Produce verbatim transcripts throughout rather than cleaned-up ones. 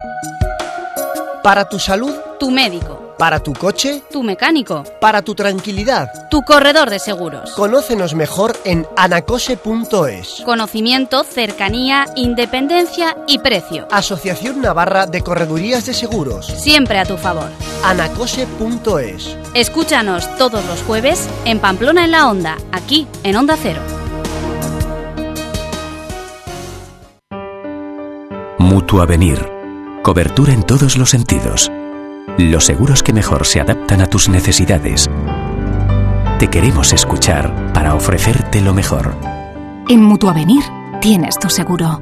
Para tu salud, tu médico. Para tu coche, tu mecánico. Para tu tranquilidad, tu corredor de seguros. Conócenos mejor en anacose punto es. Conocimiento, cercanía, independencia y precio. Asociación Navarra de Corredurías de Seguros. Siempre a tu favor. anacose punto es. Escúchanos todos los jueves en Pamplona en la Onda, aquí en Onda Cero. Mutuavenir. Cobertura en todos los sentidos. Los seguros que mejor se adaptan a tus necesidades. Te queremos escuchar para ofrecerte lo mejor. En Mutuavenir tienes tu seguro.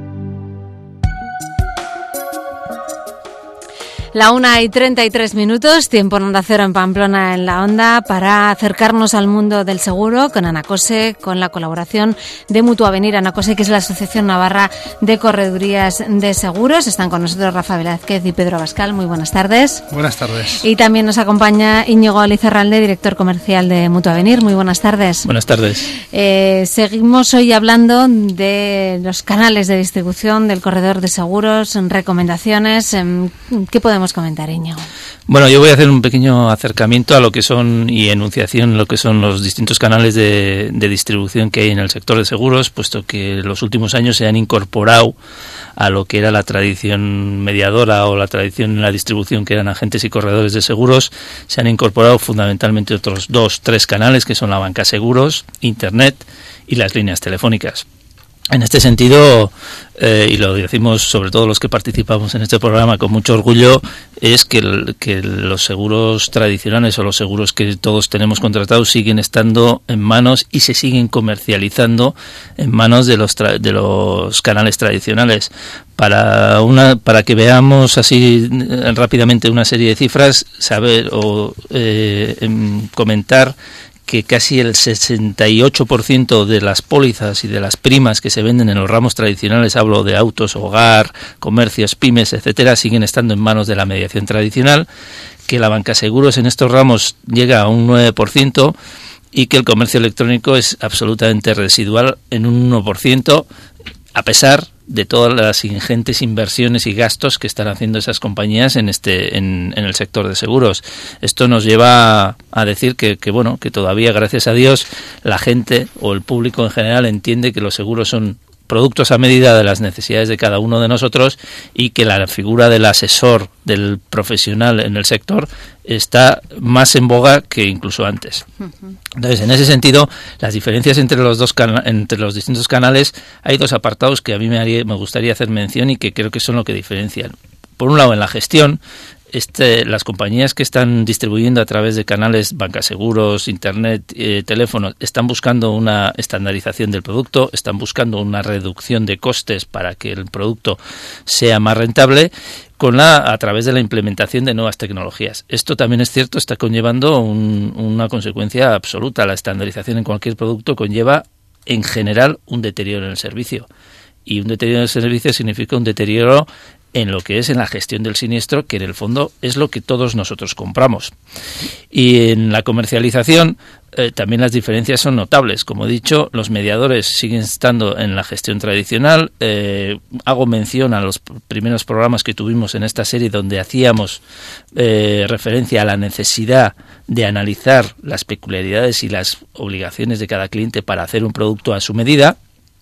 La una y treinta y tres minutos, tiempo en Onda Cero en Pamplona en la Onda, para acercarnos al mundo del seguro con Anacose, con la colaboración de Mutuavenir. Anacose, que es la Asociación Navarra de Corredurías de Seguros. Están con nosotros Rafa Velázquez y Pedro Abascal. Muy buenas tardes. Buenas tardes. Y también nos acompaña Íñigo Alizarralde, director comercial de Mutuavenir. Muy buenas tardes. Buenas tardes. Eh, seguimos hoy hablando de los canales de distribución del corredor de seguros, recomendaciones. ¿Qué podemos comentar, Íñigo? Bueno, yo voy a hacer un pequeño acercamiento a lo que son y enunciación lo que son los distintos canales de, de distribución que hay en el sector de seguros, puesto que en los últimos años se han incorporado a lo que era la tradición mediadora o la tradición en la distribución, que eran agentes y corredores de seguros. Se han incorporado fundamentalmente otros dos, tres canales, que son la banca seguros, Internet y las líneas telefónicas. En este sentido, eh, y lo decimos sobre todo los que participamos en este programa con mucho orgullo, es que, el, que los seguros tradicionales o los seguros que todos tenemos contratados siguen estando en manos y se siguen comercializando en manos de los tra- de los canales tradicionales. Para una para que veamos así eh, rápidamente una serie de cifras, saber o eh, em, comentar que casi el sesenta y ocho por ciento de las pólizas y de las primas que se venden en los ramos tradicionales, hablo de autos, hogar, comercios, pymes, etcétera, siguen estando en manos de la mediación tradicional, que la banca seguros en estos ramos llega a un nueve por ciento y que el comercio electrónico es absolutamente residual en un uno por ciento, a pesar de todas las ingentes inversiones y gastos que están haciendo esas compañías en este en, en el sector de seguros. Esto nos lleva a decir que, que bueno que todavía, gracias a Dios, la gente o el público en general entiende que los seguros son productos a medida de las necesidades de cada uno de nosotros y que la figura del asesor, del profesional en el sector, está más en boga que incluso antes. Entonces, en ese sentido, las diferencias entre los dos cana- entre los distintos canales, hay dos apartados que a mí me, haría, me gustaría hacer mención y que creo que son lo que diferencian. Por un lado, en la gestión, Este, las compañías que están distribuyendo a través de canales, bancaseguros, internet, eh, teléfonos, están buscando una estandarización del producto, están buscando una reducción de costes para que el producto sea más rentable, con la a través de la implementación de nuevas tecnologías. Esto también es cierto, está conllevando un, una consecuencia absoluta. La estandarización en cualquier producto conlleva, en general, un deterioro en el servicio. Y un deterioro en el servicio significa un deterioro en lo que es en la gestión del siniestro, que en el fondo es lo que todos nosotros compramos. Y en la comercialización eh, también las diferencias son notables. Como he dicho, los mediadores siguen estando en la gestión tradicional. Eh, hago mención a los primeros programas que tuvimos en esta serie, donde hacíamos eh, referencia a la necesidad de analizar las peculiaridades y las obligaciones de cada cliente para hacer un producto a su medida.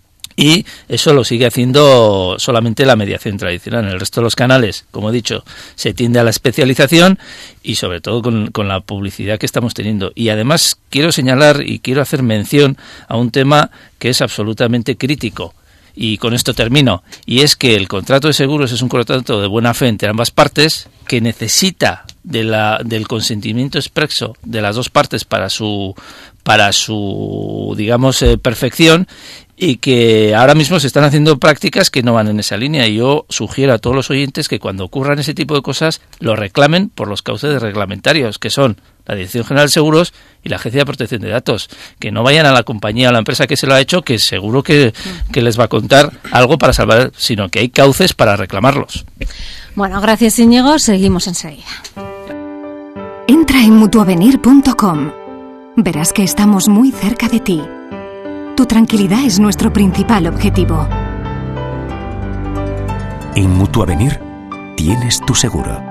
Y eso lo sigue haciendo solamente la mediación tradicional. En el resto de los canales, como he dicho, se tiende a la especialización y sobre todo con, con la publicidad que estamos teniendo. Y además quiero señalar y quiero hacer mención a un tema que es absolutamente crítico. Y con esto termino. Y es que el contrato de seguros es un contrato de buena fe entre ambas partes, que necesita de la, del consentimiento expreso de las dos partes para su, para su digamos, eh, perfección, y que ahora mismo se están haciendo prácticas que no van en esa línea. Y yo sugiero a todos los oyentes que cuando ocurran ese tipo de cosas lo reclamen por los cauces reglamentarios, que son la Dirección General de Seguros y la Agencia de Protección de Datos. Que no vayan a la compañía o a la empresa que se lo ha hecho, que seguro que, que les va a contar algo para salvar, sino que hay cauces para reclamarlos. Bueno, gracias, Íñigo. Seguimos enseguida. Entra en mutuavenir punto com. Verás que estamos muy cerca de ti. Tu tranquilidad es nuestro principal objetivo. En Mutuavenir tienes tu seguro.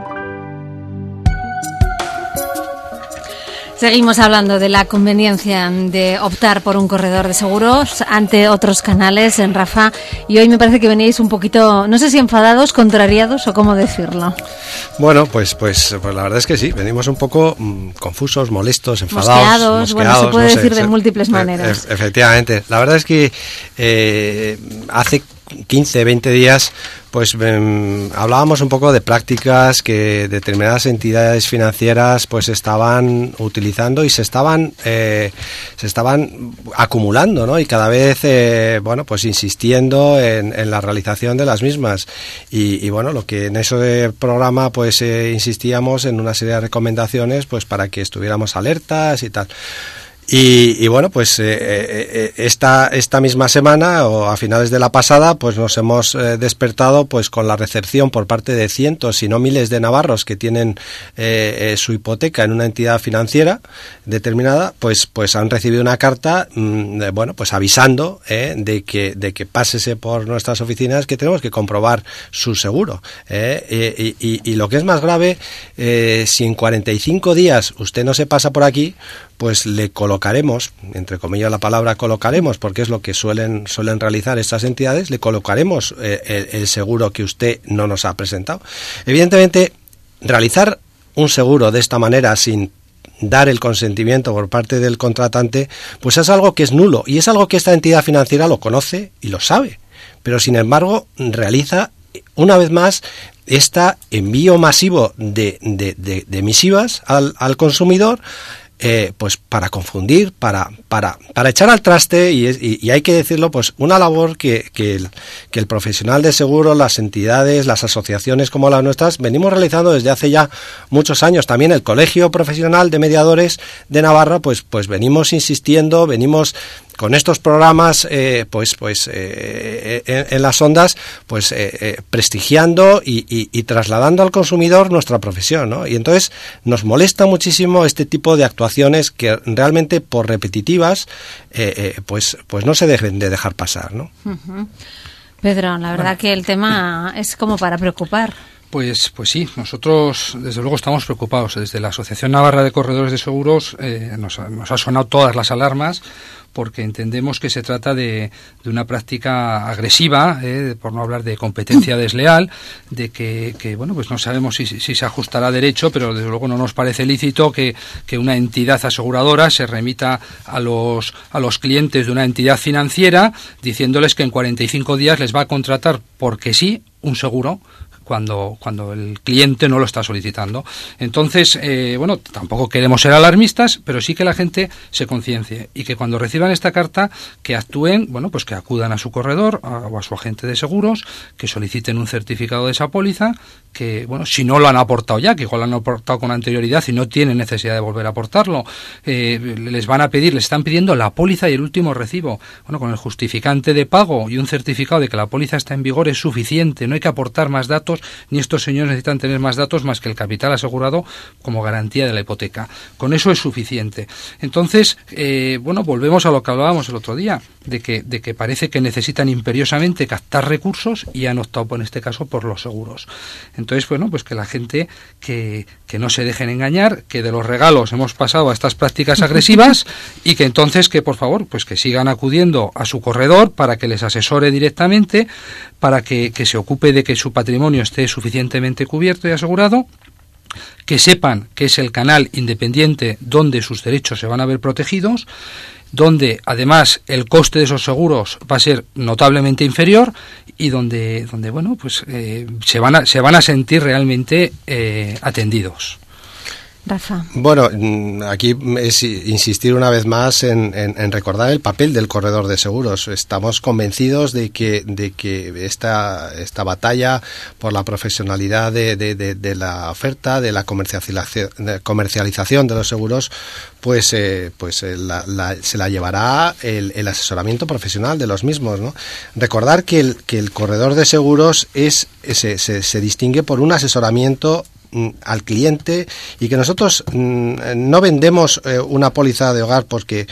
Seguimos hablando de la conveniencia de optar por un corredor de seguros ante otros canales, en Rafa, y hoy me parece que veníais un poquito, no sé si enfadados, contrariados o cómo decirlo. Bueno, pues pues, pues la verdad es que sí, venimos un poco mmm, confusos, molestos, enfadados, mosqueados, mosqueados, bueno, se puede no sé, decir de se, múltiples e- maneras. E- efectivamente, la verdad es que eh, hace quince, veinte días pues eh, hablábamos un poco de prácticas que determinadas entidades financieras pues estaban utilizando y se estaban eh, se estaban acumulando, ¿no? Y cada vez eh, bueno pues insistiendo en, en la realización de las mismas y, y bueno, lo que en ese programa pues eh, insistíamos en una serie de recomendaciones pues para que estuviéramos alertas y tal. Y, y bueno, pues eh, eh, esta esta misma semana o a finales de la pasada, pues nos hemos eh, despertado pues con la recepción por parte de cientos, si no miles de navarros que tienen eh, eh, su hipoteca en una entidad financiera determinada, pues pues han recibido una carta, mmm, eh, bueno, pues avisando eh, de que de que pásese por nuestras oficinas que tenemos que comprobar su seguro. Eh, y, y, y lo que es más grave, eh, si en cuarenta y cinco días usted no se pasa por aquí, pues le colocaremos, entre comillas la palabra colocaremos, porque es lo que suelen suelen realizar estas entidades, le colocaremos eh, el, el seguro que usted no nos ha presentado. Evidentemente, realizar un seguro de esta manera sin dar el consentimiento por parte del contratante, pues es algo que es nulo y es algo que esta entidad financiera lo conoce y lo sabe, pero sin embargo realiza una vez más este envío masivo de, de, de, de misivas al, al consumidor, Eh, pues para confundir, para para para echar al traste y, y, y hay que decirlo, pues una labor que, que, el, que el profesional de seguro, las entidades, las asociaciones como las nuestras venimos realizando desde hace ya muchos años. También el Colegio Profesional de Mediadores de Navarra, pues pues venimos insistiendo, venimos con estos programas eh, pues pues eh, en, en las ondas pues eh, eh, prestigiando y, y, y trasladando al consumidor nuestra profesión, ¿no? Y entonces nos molesta muchísimo este tipo de actuaciones que realmente por repetitivas eh, eh, pues pues no se deben de dejar pasar, ¿no? Uh-huh. Pedro, la verdad bueno. que el tema es como para preocupar. Pues, pues sí, nosotros desde luego estamos preocupados. Desde la Asociación Navarra de Corredores de Seguros eh, nos, nos ha sonado todas las alarmas porque entendemos que se trata de, de una práctica agresiva, eh, por no hablar de competencia desleal, de que, que bueno, pues no sabemos si, si se ajustará a derecho, pero desde luego no nos parece lícito que, que una entidad aseguradora se remita a los, a los clientes de una entidad financiera diciéndoles que en cuarenta y cinco días les va a contratar porque sí un seguro cuando cuando el cliente no lo está solicitando. Entonces, eh, bueno, tampoco queremos ser alarmistas, pero sí que la gente se conciencie y que cuando reciban esta carta, que actúen, bueno, pues que acudan a su corredor a, o a su agente de seguros, que soliciten un certificado de esa póliza, que, bueno, si no lo han aportado ya, que igual lo han aportado con anterioridad y no tienen necesidad de volver a aportarlo, eh, les van a pedir, les están pidiendo la póliza y el último recibo. Bueno, con el justificante de pago y un certificado de que la póliza está en vigor es suficiente, no hay que aportar más datos, ni estos señores necesitan tener más datos más que el capital asegurado como garantía de la hipoteca. Con eso es suficiente. Entonces, eh, bueno, volvemos a lo que hablábamos el otro día, de que, de que parece que necesitan imperiosamente captar recursos y han optado, en este caso, por los seguros. Entonces, bueno, pues que la gente que, que no se dejen engañar, que de los regalos hemos pasado a estas prácticas agresivas y que entonces que, por favor, pues que sigan acudiendo a su corredor para que les asesore directamente, para que, que se ocupe de que su patrimonio esté suficientemente cubierto y asegurado, que sepan que es el canal independiente donde sus derechos se van a ver protegidos, donde además el coste de esos seguros va a ser notablemente inferior y donde donde bueno pues eh, se van a se van a sentir realmente eh, atendidos. Rafa. Bueno, aquí es insistir una vez más en, en, en recordar el papel del corredor de seguros. Estamos convencidos de que de que esta esta batalla por la profesionalidad de, de, de, de la oferta, de la comercialización de, comercialización de los seguros, pues eh, pues eh, la, la, se la llevará el, el asesoramiento profesional de los mismos, ¿no? Recordar que el que el corredor de seguros es se, se, se distingue por un asesoramiento al cliente y que nosotros mmm, no vendemos eh, una póliza de hogar porque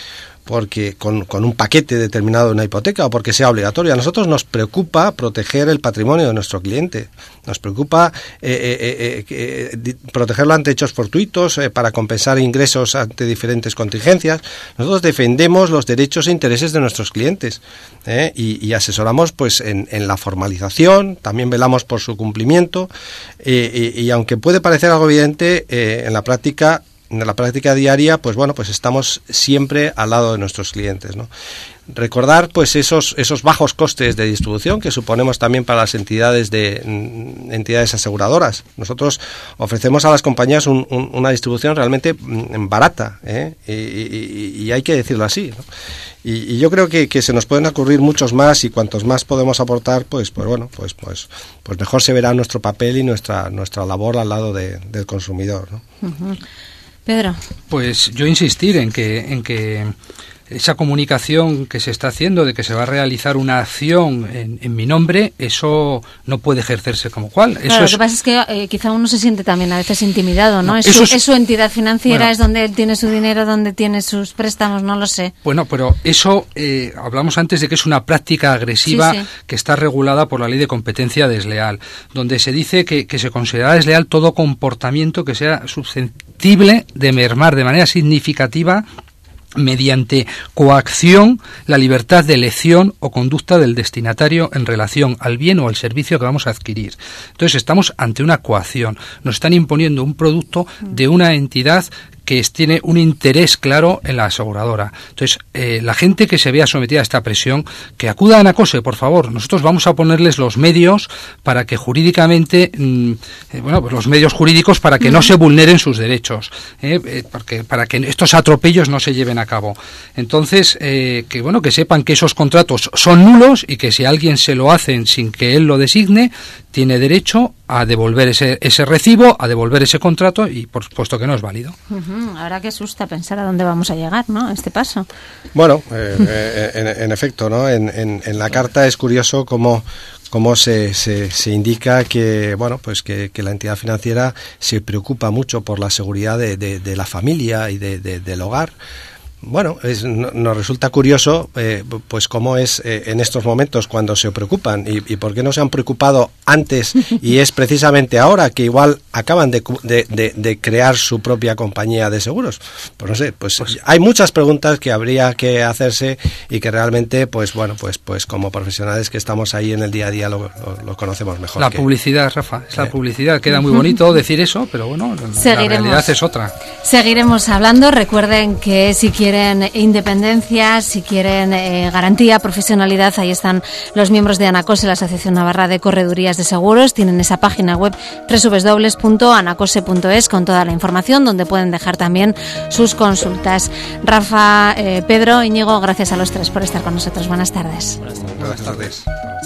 porque con, con un paquete determinado de una hipoteca o porque sea obligatorio. A nosotros nos preocupa proteger el patrimonio de nuestro cliente. Nos preocupa eh, eh, eh, eh, protegerlo ante hechos fortuitos, eh, para compensar ingresos ante diferentes contingencias. Nosotros defendemos los derechos e intereses de nuestros clientes, eh, y, y asesoramos pues en, en la formalización, también velamos por su cumplimiento, eh, y, y aunque puede parecer algo evidente, eh, en la práctica en la práctica diaria, pues bueno, pues estamos siempre al lado de nuestros clientes, ¿no? Recordar pues esos esos bajos costes de distribución que suponemos también para las entidades de entidades aseguradoras. Nosotros ofrecemos a las compañías un, un, una distribución realmente barata, ¿eh? y, y, y hay que decirlo así, ¿no? Y, y yo creo que, que se nos pueden ocurrir muchos más, y cuantos más podemos aportar, pues pues bueno, pues pues pues mejor se verá nuestro papel y nuestra nuestra labor al lado de, del consumidor, ¿no? Uh-huh. Pedro. Pues yo insistir en que en que esa comunicación que se está haciendo de que se va a realizar una acción en, en mi nombre, eso no puede ejercerse como cual. Eso claro, es... lo que pasa es que eh, quizá uno se siente también a veces intimidado, ¿no? no es, su, es... es su entidad financiera, bueno, es donde él tiene su dinero, donde tiene sus préstamos, no lo sé. Bueno, pero eso, eh, hablamos antes de que es una práctica agresiva, sí, sí, que está regulada por la Ley de Competencia Desleal, donde se dice que, que se considera desleal todo comportamiento que sea susceptible de mermar de manera significativa mediante coacción la libertad de elección o conducta del destinatario en relación al bien o al servicio que vamos a adquirir. Entonces estamos ante una coacción. Nos están imponiendo un producto de una entidad que tiene un interés claro en la aseguradora. Entonces, eh, la gente que se vea sometida a esta presión, que acuda a Anacose, por favor. Nosotros vamos a ponerles los medios para que jurídicamente, mmm, eh, bueno, pues los medios jurídicos para que no se vulneren sus derechos, eh, eh, porque, para que estos atropellos no se lleven a cabo. Entonces, eh, que bueno, que sepan que esos contratos son nulos y que si a alguien se lo hacen sin que él lo designe, tiene derecho a devolver ese, ese recibo, a devolver ese contrato y por supuesto que no es válido. Uh-huh. Ahora que asusta pensar a dónde vamos a llegar, ¿no? Este paso. Bueno, eh, eh, en, en efecto, ¿no? En, en, en la carta es curioso cómo cómo se, se, se indica que bueno pues que, que la entidad financiera se preocupa mucho por la seguridad de, de, de la familia y de, de, del hogar. Bueno, es, no, nos resulta curioso eh, pues cómo es eh, en estos momentos cuando se preocupan y, y por qué no se han preocupado antes, y es precisamente ahora que igual acaban de, de, de, de crear su propia compañía de seguros. Pues no sé, pues, pues hay muchas preguntas que habría que hacerse y que realmente pues bueno pues pues como profesionales que estamos ahí en el día a día lo, lo, lo conocemos mejor. La que, publicidad, Rafa, es eh. la publicidad. Queda muy bonito decir eso, pero bueno, la realidad es otra. Seguiremos hablando. Recuerden que si quieren quieren independencia, si quieren eh, garantía, profesionalidad, ahí están los miembros de Anacose, la Asociación Navarra de Corredurías de Seguros. Tienen esa página web doble u doble u doble u punto anacose punto es con toda la información, donde pueden dejar también sus consultas. Rafa, eh, Pedro, Íñigo, gracias a los tres por estar con nosotros. Buenas tardes. Buenas tardes. Buenas tardes.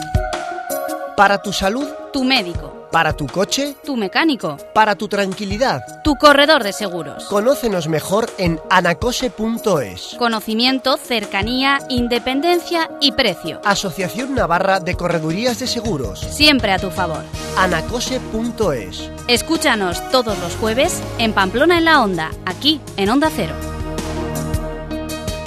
Para tu salud, tu médico. Para tu coche, tu mecánico. Para tu tranquilidad, tu corredor de seguros. Conócenos mejor en anacose punto es. Conocimiento, cercanía, independencia y precio. Asociación Navarra de Corredurías de Seguros. Siempre a tu favor. anacose punto es. Escúchanos todos los jueves en Pamplona en la Onda, aquí en Onda Cero.